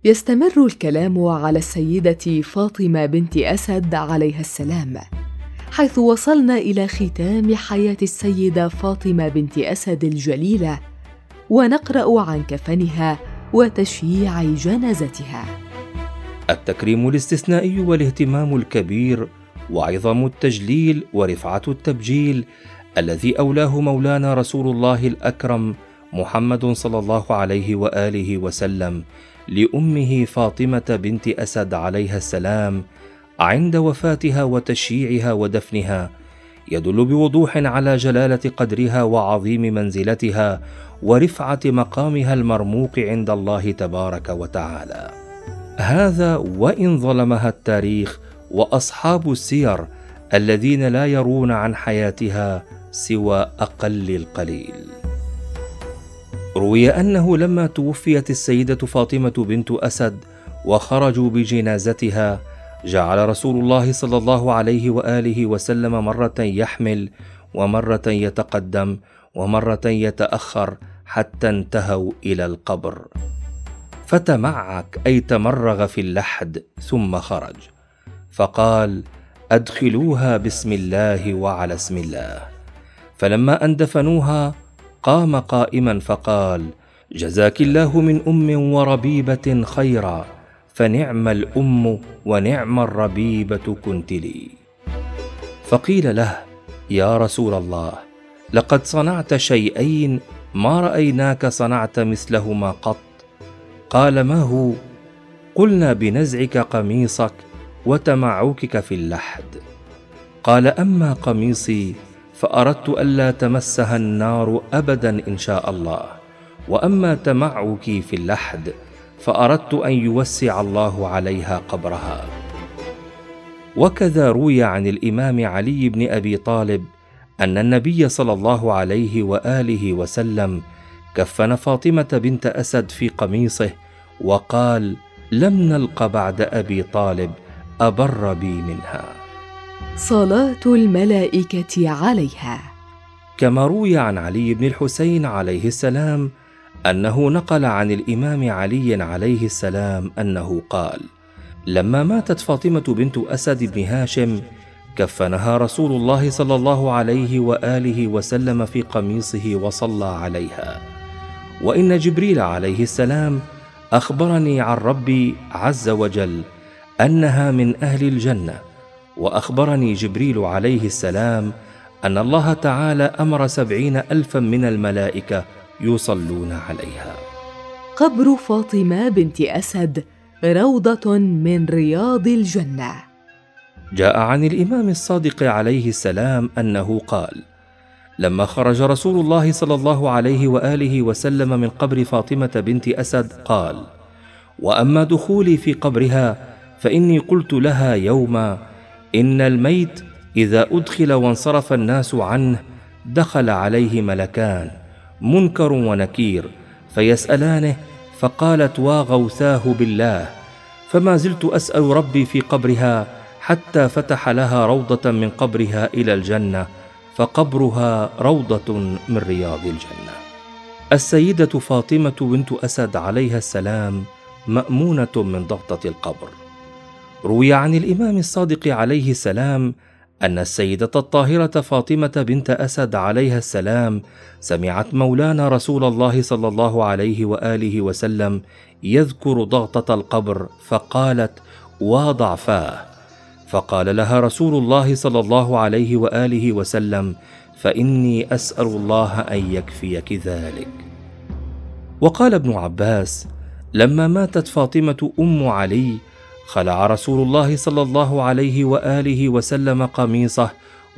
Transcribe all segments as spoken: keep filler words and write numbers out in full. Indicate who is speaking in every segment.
Speaker 1: يستمر الكلام على السيدة فاطمة بنت أسد عليها السلام، حيث وصلنا إلى ختام حياة السيدة فاطمة بنت أسد الجليلة، ونقرأ عن كفنها وتشييع جنازتها.
Speaker 2: التكريم الاستثنائي والاهتمام الكبير وعظم التجليل ورفعة التبجيل الذي أولاه مولانا رسول الله الأكرم محمد صلى الله عليه وآله وسلم لأمه فاطمة بنت أسد عليها السلام عند وفاتها وتشييعها ودفنها يدل بوضوح على جلالة قدرها وعظيم منزلتها ورفعة مقامها المرموق عند الله تبارك وتعالى. هذا وإن ظلمها التاريخ وأصحاب السير الذين لا يرون عن حياتها سوى أقل القليل. روي أنه لما توفيت السيدة فاطمة بنت أسد وخرجوا بجنازتها، جعل رسول الله صلى الله عليه وآله وسلم مرة يحمل ومرة يتقدم ومرة يتأخر حتى انتهوا إلى القبر، فتمعك أي تمرغ في اللحد ثم خرج، فقال: أدخلوها بسم الله وعلى اسم الله. فلما أن دفنوها قام قائما فقال: جزاك الله من أم وربيبة خيرا، فنعم الأم ونعم الربيبة كنت لي. فقيل له: يا رسول الله، لقد صنعت شيئين ما رأيناك صنعت مثلهما قط. قال: ما هو؟ قلنا بنزعك قميصك وتمعكك في اللحد. قال: أما قميصي فأردت ألا تمسها النار أبدا إن شاء الله، وأما تمعكي في اللحد فأردت أن يوسع الله عليها قبرها. وكذا روي عن الإمام علي بن أبي طالب أن النبي صلى الله عليه وآله وسلم كفن فاطمة بنت أسد في قميصه وقال: لم نلق بعد أبي طالب أبر بي منها.
Speaker 1: صلاة الملائكة عليها.
Speaker 2: كما روي عن علي بن الحسين عليه السلام أنه نقل عن الإمام علي عليه السلام أنه قال: لما ماتت فاطمة بنت أسد بن هاشم كفنها رسول الله صلى الله عليه وآله وسلم في قميصه وصلى عليها. وإن جبريل عليه السلام أخبرني عن ربي عز وجل أنها من أهل الجنة، وأخبرني جبريل عليه السلام أن الله تعالى أمر سبعين ألفا من الملائكة يصلون عليها.
Speaker 1: قبر فاطمة بنت أسد روضة من رياض الجنة.
Speaker 2: جاء عن الإمام الصادق عليه السلام أنه قال: لما خرج رسول الله صلى الله عليه وآله وسلم من قبر فاطمة بنت أسد قال: وأما دخولي في قبرها فإني قلت لها يوما: إن الميت إذا أدخل وانصرف الناس عنه دخل عليه ملكان منكر ونكير فيسألانه، فقالت: واغوثاه بالله. فما زلت أسأل ربي في قبرها حتى فتح لها روضة من قبرها إلى الجنة، فقبرها روضة من رياض الجنة. السيدة فاطمة بنت أسد عليها السلام مأمونة من ضغطة القبر. روي عن الإمام الصادق عليه السلام أن السيدة الطاهرة فاطمة بنت أسد عليها السلام سمعت مولانا رسول الله صلى الله عليه وآله وسلم يذكر ضغطة القبر، فقالت: وضعفاه. فقال لها رسول الله صلى الله عليه وآله وسلم: فإني أسأل الله أن يكفيك ذلك. وقال ابن عباس: لما ماتت فاطمة أم علي خلع رسول الله صلى الله عليه وآله وسلم قميصه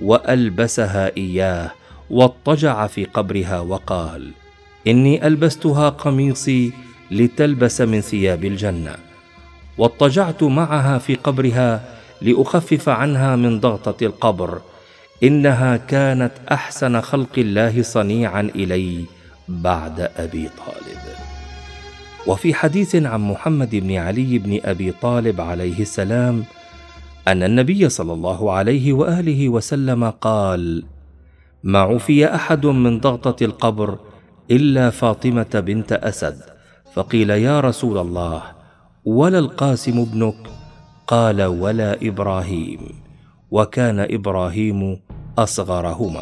Speaker 2: وألبسها إياه واضطجع في قبرها وقال: إني ألبستها قميصي لتلبس من ثياب الجنة، واضطجعت معها في قبرها لأخفف عنها من ضغطة القبر، إنها كانت أحسن خلق الله صنيعا إلي بعد أبي طالب. وفي حديث عن محمد بن علي بن أبي طالب عليه السلام أن النبي صلى الله عليه وآله وسلم قال: ما عفي أحد من ضغطة القبر إلا فاطمة بنت أسد. فقيل: يا رسول الله، ولا القاسم ابنك؟ قال: ولا إبراهيم، وكان إبراهيم أصغرهما.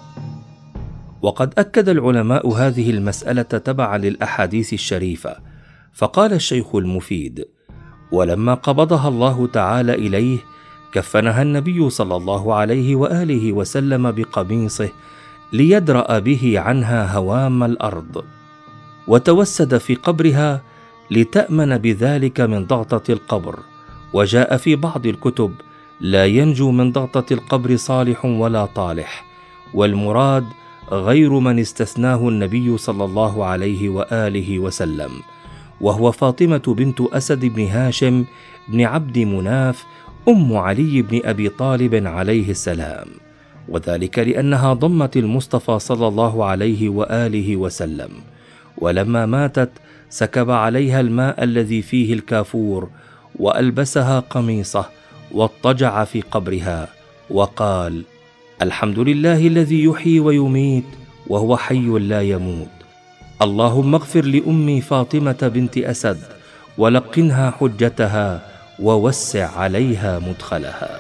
Speaker 2: وقد أكد العلماء هذه المسألة تبعا للأحاديث الشريفة، فقال الشيخ المفيد: ولما قبضها الله تعالى إليه كفنها النبي صلى الله عليه وآله وسلم بقميصه ليدرأ به عنها هوام الأرض، وتوسد في قبرها لتأمن بذلك من ضغطة القبر. وجاء في بعض الكتب: لا ينجو من ضغطة القبر صالح ولا طالح، والمراد غير من استثناه النبي صلى الله عليه وآله وسلم، وهو فاطمة بنت أسد بن هاشم بن عبد مناف أم علي بن أبي طالب عليه السلام، وذلك لأنها ضمت المصطفى صلى الله عليه وآله وسلم، ولما ماتت سكب عليها الماء الذي فيه الكافور وألبسها قميصه واضطجع في قبرها وقال: الحمد لله الذي يحيي ويميت وهو حي لا يموت، اللهم اغفر لأمي فاطمة بنت أسد ولقنها حجتها ووسع عليها مدخلها.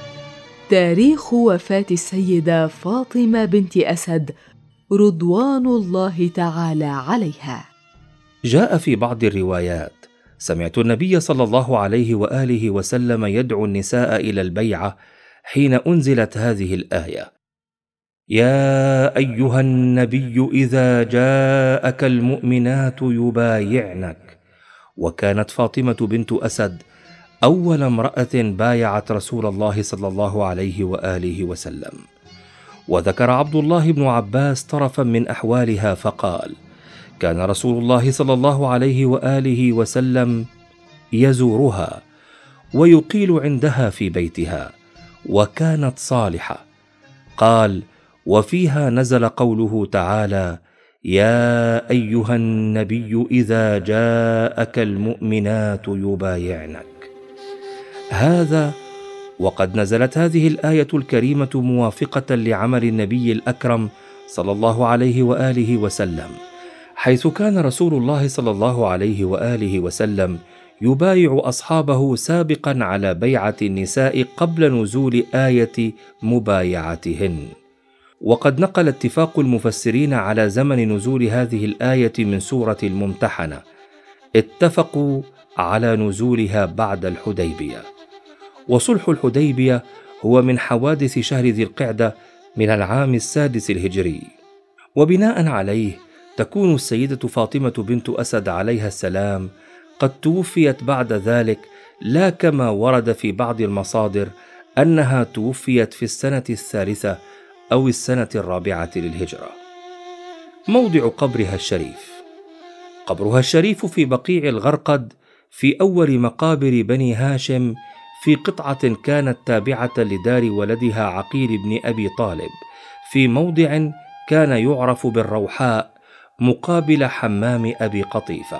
Speaker 1: تاريخ وفاة السيدة فاطمة بنت أسد رضوان الله تعالى عليها.
Speaker 2: جاء في بعض الروايات: سمعت النبي صلى الله عليه وآله وسلم يدعو النساء إلى البيعة حين أنزلت هذه الآية: يا أيها النبي إذا جاءك المؤمنات يبايعنك. وكانت فاطمة بنت أسد أول امرأة بايعت رسول الله صلى الله عليه وآله وسلم. وذكر عبد الله بن عباس طرفا من أحوالها فقال: كان رسول الله صلى الله عليه وآله وسلم يزورها ويقيل عندها في بيتها، وكانت صالحة. قال: وفيها نزل قوله تعالى: يا أيها النبي إذا جاءك المؤمنات يبايعنك. هذا وقد نزلت هذه الآية الكريمة موافقة لعمل النبي الأكرم صلى الله عليه وآله وسلم، حيث كان رسول الله صلى الله عليه وآله وسلم يبايع أصحابه سابقا على بيعة النساء قبل نزول آية مبايعتهن. وقد نقل اتفاق المفسرين على زمن نزول هذه الآية من سورة الممتحنة، اتفقوا على نزولها بعد الحديبية. وصلح الحديبية هو من حوادث شهر ذي القعدة من العام السادس الهجري، وبناء عليه تكون السيدة فاطمة بنت أسد عليها السلام قد توفيت بعد ذلك، لا كما ورد في بعض المصادر أنها توفيت في السنة الثالثة أو السنة الرابعة للهجرة. موضع قبرها الشريف: قبرها الشريف في بقيع الغرقد في أول مقابر بني هاشم، في قطعة كانت تابعة لدار ولدها عقيل بن أبي طالب، في موضع كان يعرف بالروحاء مقابل حمام أبي قطيفة.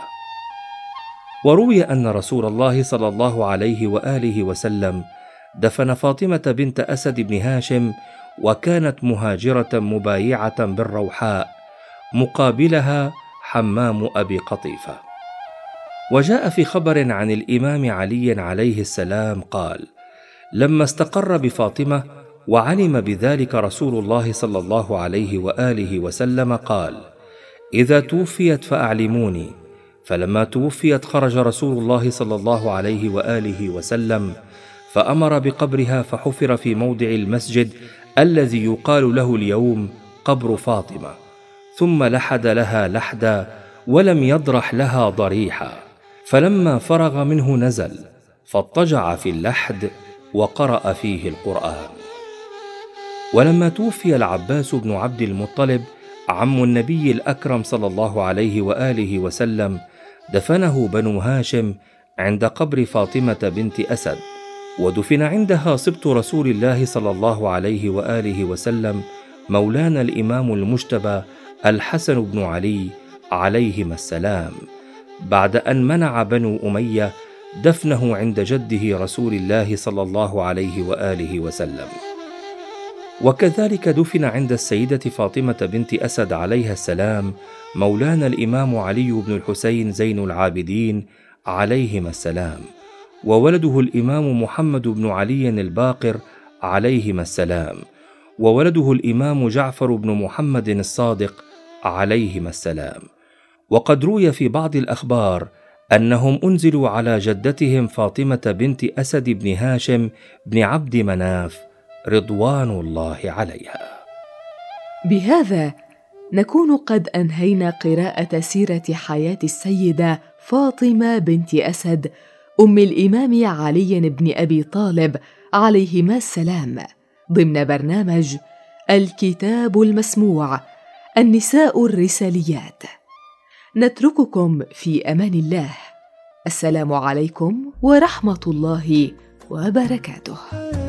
Speaker 2: وروي أن رسول الله صلى الله عليه وآله وسلم دفن فاطمة بنت أسد بن هاشم، وكانت مهاجرة مبايعة بالروحاء، مقابلها حمام أبي قطيفة. وجاء في خبر عن الإمام علي عليه السلام قال: لما استقر بفاطمة وعلم بذلك رسول الله صلى الله عليه وآله وسلم قال: إذا توفيت فأعلموني. فلما توفيت خرج رسول الله صلى الله عليه وآله وسلم فأمر بقبرها، فحفر في موضع المسجد الذي يقال له اليوم قبر فاطمة، ثم لحد لها لحدا ولم يضرح لها ضريحا، فلما فرغ منه نزل فاضطجع في اللحد وقرأ فيه القرآن. ولما توفي العباس بن عبد المطلب عم النبي الأكرم صلى الله عليه وآله وسلم، دفنه بنو هاشم عند قبر فاطمة بنت أسد، ودفن عندها سبط رسول الله صلى الله عليه وآله وسلم مولانا الإمام المجتبى الحسن بن علي عليهما السلام، بعد أن منع بنو أمية دفنه عند جده رسول الله صلى الله عليه وآله وسلم. وكذلك دفن عند السيدة فاطمة بنت أسد عليها السلام مولانا الإمام علي بن الحسين زين العابدين عليهما السلام، وولده الإمام محمد بن علي الباقر عليهما السلام، وولده الإمام جعفر بن محمد الصادق عليهما السلام. وقد روي في بعض الأخبار أنهم أنزلوا على جدتهم فاطمة بنت أسد بن هاشم بن عبد مناف رضوان الله عليها.
Speaker 1: بهذا نكون قد أنهينا قراءة سيرة حياة السيدة فاطمة بنت أسد أم الإمام علي بن أبي طالب عليهما السلام، ضمن برنامج الكتاب المسموع، النساء الرساليات. نترككم في أمان الله. السلام عليكم ورحمة الله وبركاته.